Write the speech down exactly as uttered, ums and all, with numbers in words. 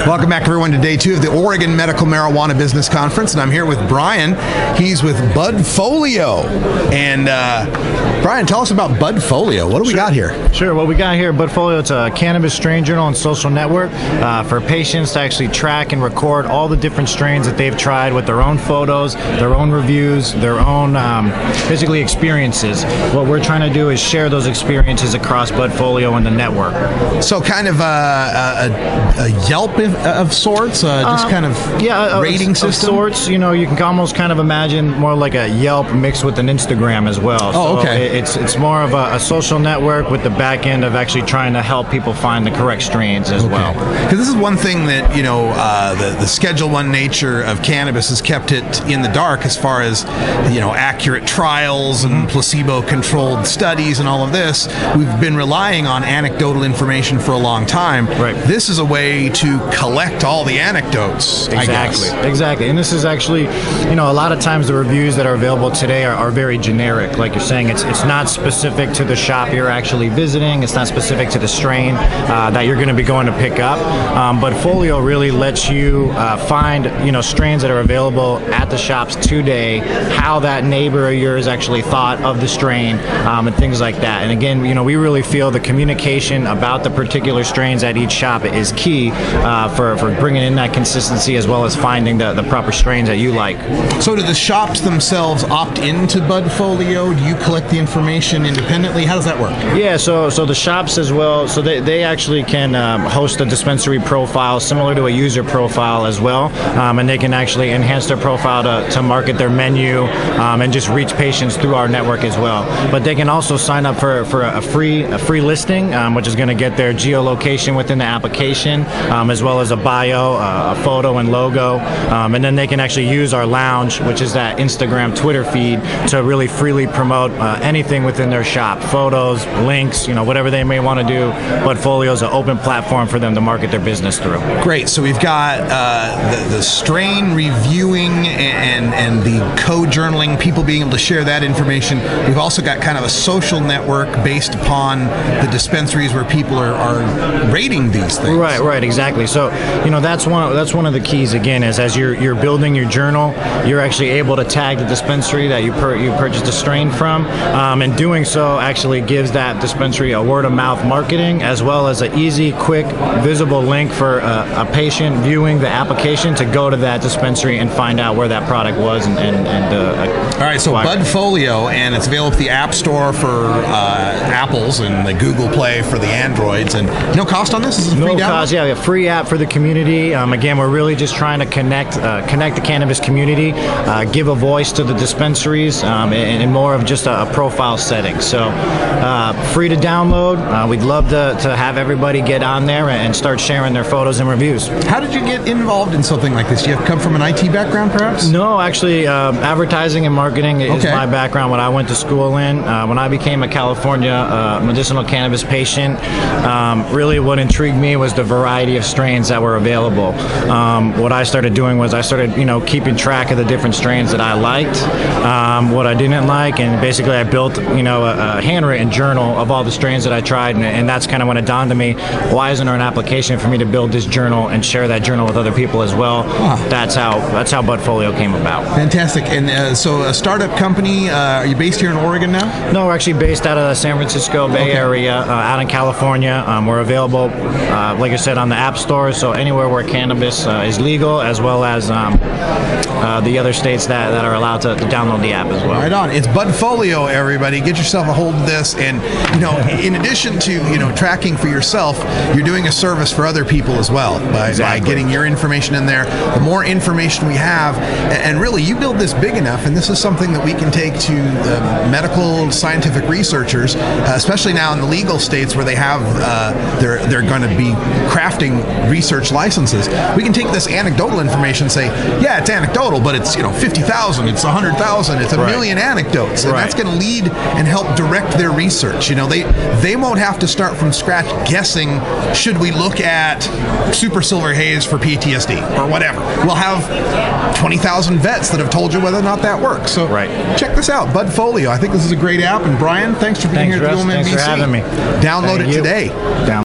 Welcome back, everyone, to day two of the Oregon Medical Marijuana Business Conference, and I'm here with Brian. He's with Budfolio. And uh, Brian, tell us about Budfolio. What do we sure. got here? Sure. What we got here, Budfolio, it's a cannabis strain journal and social network uh, for patients to actually track and record all the different strains that they've tried with their own photos, their own reviews, their own um, basically experiences. What we're trying to do is share those experiences across Budfolio and the network. So kind of a, a, a Yelp of, of sorts, uh, just uh, kind of yeah, rating of, system? Of sorts. You know, you can almost kind of imagine more like a Yelp mixed with an Instagram as well. Oh, so okay. It's, it's more of a, a social network with the back end of actually trying to help people find the correct strains as okay. well. Because this is one thing that, you know, uh, the, the Schedule One nature of cannabis has kept it in the dark as far as, you know, accurate trials and mm-hmm. placebo-controlled studies and all of this. We've been relying on anecdotal information for a long time. Right. This is a way to collect all the anecdotes. Exactly. I guess. Exactly. And this is actually, you know, a lot of times the reviews that are available today are, are very generic. Like you're saying, it's it's not specific to the shop you're actually visiting. It's not specific to the strain uh, that you're going to be going to pick up. Um, but Folio really lets you uh, find, you know, strains that are available at the shops today, how that neighbor of yours actually thought of the strain, um, and things like that. And again, you know, we really feel the communication about the particular strains at each shop is key uh, for, for bringing in that consistency as well as finding the, the proper strains that you like. So do the shops themselves opt into Budfolio? Do you collect the information independently? How does that work? Yeah, so so the shops as well, so they, they actually can um, host a dispensary profile similar to a user profile as well, um, and they can actually enhance their profile to, to market their menu um, and just reach patients through our network as well. But they can also sign up for, for a free a free listing, um, which is going to get their geolocation within the application, um, as well as a bio, uh, a photo and logo, um, and then they can actually use our lounge, which is that Instagram, Twitter feed, to really freely promote uh, anything within their shop, photos, links, you know, whatever they may want to do. Budfolio is an open platform for them to market their business through. Great. So we've got uh, the, the strain reviewing and, and the co-journaling, people being able to share that information. We've also got kind of a social network based upon the dispensaries where people are, are rating these things. Right, right, exactly. So, you know, that's one that's one of the keys, again, is as you're you're building your journal, you're actually able to tag the dispensary that you per, you purchased a strain from, um, and doing so actually gives that dispensary a word-of-mouth marketing as well as an easy, quick, visible link for a, a patient viewing the application to go to that dispensary and find out where that product was and, and, and uh, all right, so acquire. Budfolio, and it's available at the App Store for uh, Apples and the Google Play for the Androids, and no cost on this? This is a free no download? cost, yeah, a free app for the community. Um, again, we're really just trying to connect uh, connect the cannabis community, uh, give a voice to the dispensaries, um, and, and more of just a, a profile setting. So uh, free to download. Uh, we'd love to, to have everybody get on there and start sharing their photos and reviews. How did you get involved in something like this? Do you have come from an I T background, perhaps? No, actually, uh, advertising and marketing is okay. my background, what I went to school in. Uh, when I became a California uh, medicinal cannabis patient, um, really what intrigued me was the variety of strains that were available. Um, what I started doing was I started, you know, keeping track of the different strains that I liked, um, what I didn't like, and basically I built, you know, a, a handwritten journal of all the strains that I tried, and, and that's kind of when it dawned on me, why isn't there an application for me to build this journal and share that journal with other people as well? Huh. That's how that's how Budfolio came about. Fantastic. And uh, so a startup company, uh, are you based here in Oregon now? No, we're actually based out of the San Francisco Bay okay. Area, uh, out in California. Um, we're available, uh, like I said, on the App Store, so anywhere where cannabis uh, is legal, as well as um, uh, the other states that, that are allowed to, to download the app as well. Right on. It's Budfolio, everybody. Get yourself a hold of this. And, you know, in addition to, you know, tracking for yourself, you're doing a service for other people as well by, exactly. by getting your information in there. The more information we have, and really you build this big enough, and this is something that we can take to the medical scientific researchers, uh, especially now in the legal states where they have, uh, they're, they're going to be crafting research licenses. We can take this anecdotal information and say, yeah, it's anecdotal, but it's, you know, fifty thousand, it's one hundred thousand, it's a right. million anecdotes. And right. that's going to lead and help direct their research. You know, they, they won't have to start from scratch guessing, should we look at super silver haze for P T S D or whatever. We'll have twenty thousand vets that have told you whether or not that works. So right. check this out, Budfolio. I think this is a great app. And Brian, thanks for being thanks, here at Russ. the O M N B C. Thanks for having me. Download Thank it you. today. Down